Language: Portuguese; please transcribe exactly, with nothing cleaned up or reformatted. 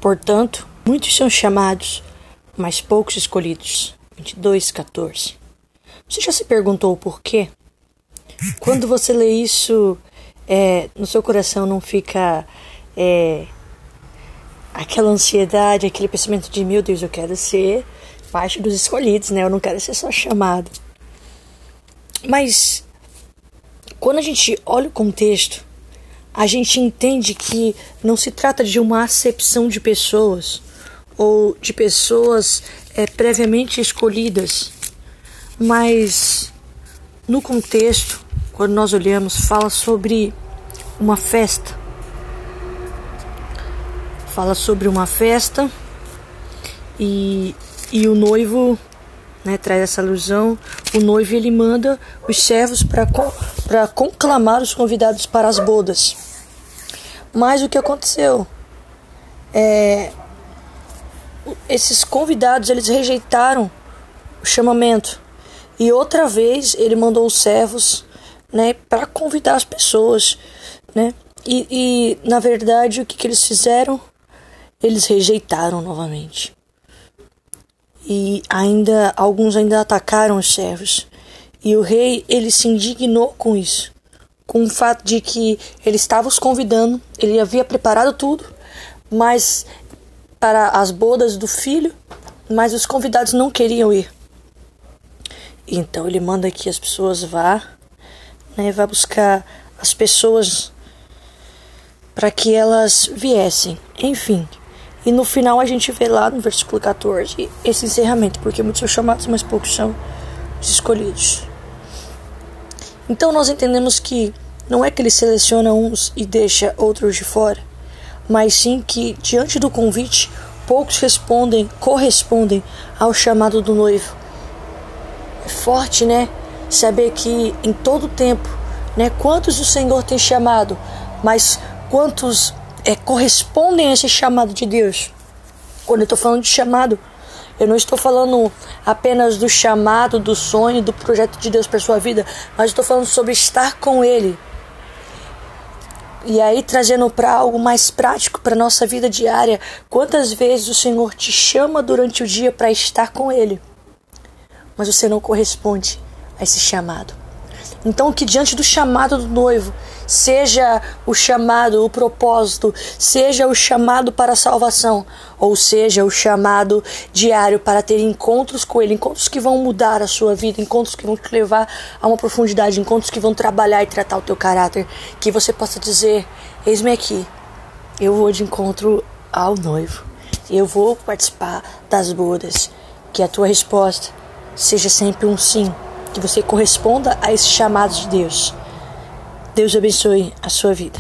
Portanto, muitos são chamados, mas poucos escolhidos. vinte e dois, quatorze. Você já se perguntou o porquê? Quando você lê isso, é, no seu coração não fica é, aquela ansiedade, aquele pensamento de, meu Deus, eu quero ser parte dos escolhidos, né? Eu não quero ser só chamado. Mas quando a gente olha o contexto, a gente entende que não se trata de uma acepção de pessoas ou de pessoas é, previamente escolhidas, mas no contexto, quando nós olhamos, fala sobre uma festa. Fala sobre uma festa e, e o noivo, né, traz essa alusão. O noivo ele manda os servos para para conclamar os convidados para as bodas. Mas o que aconteceu? É, esses convidados eles rejeitaram o chamamento. E outra vez ele mandou os servos, né, para convidar as pessoas, né? E, e na verdade o que, que eles fizeram? Eles rejeitaram novamente. E ainda alguns ainda atacaram os servos. E o rei ele se indignou com isso, com o fato de que ele estava os convidando, ele havia preparado tudo, mas para as bodas do filho, mas os convidados não queriam ir. Então ele manda que as pessoas vá, né, vá buscar as pessoas para que elas viessem. Enfim, e no final a gente vê lá no versículo quatorze esse encerramento, porque muitos são chamados, mas poucos são escolhidos. Então nós entendemos que não é que ele seleciona uns e deixa outros de fora, mas sim que diante do convite, poucos respondem, correspondem ao chamado do noivo. É forte, né? Saber que em todo tempo, né, quantos o Senhor tem chamado, mas quantos é, correspondem a esse chamado de Deus. Quando eu estou falando de chamado, eu não estou falando apenas do chamado, do sonho, do projeto de Deus para sua vida, mas estou falando sobre estar com Ele. E aí trazendo para algo mais prático, para a nossa vida diária, quantas vezes o Senhor te chama durante o dia para estar com Ele, mas você não corresponde a esse chamado. Então que diante do chamado do noivo, seja o chamado, o propósito, seja o chamado para a salvação, ou seja o chamado diário para ter encontros com Ele, encontros que vão mudar a sua vida, encontros que vão te levar a uma profundidade, encontros que vão trabalhar e tratar o teu caráter, que você possa dizer, eis-me aqui, eu vou de encontro ao noivo, eu vou participar das bodas, que a tua resposta seja sempre um sim, que você corresponda a esse chamado de Deus. Deus abençoe a sua vida.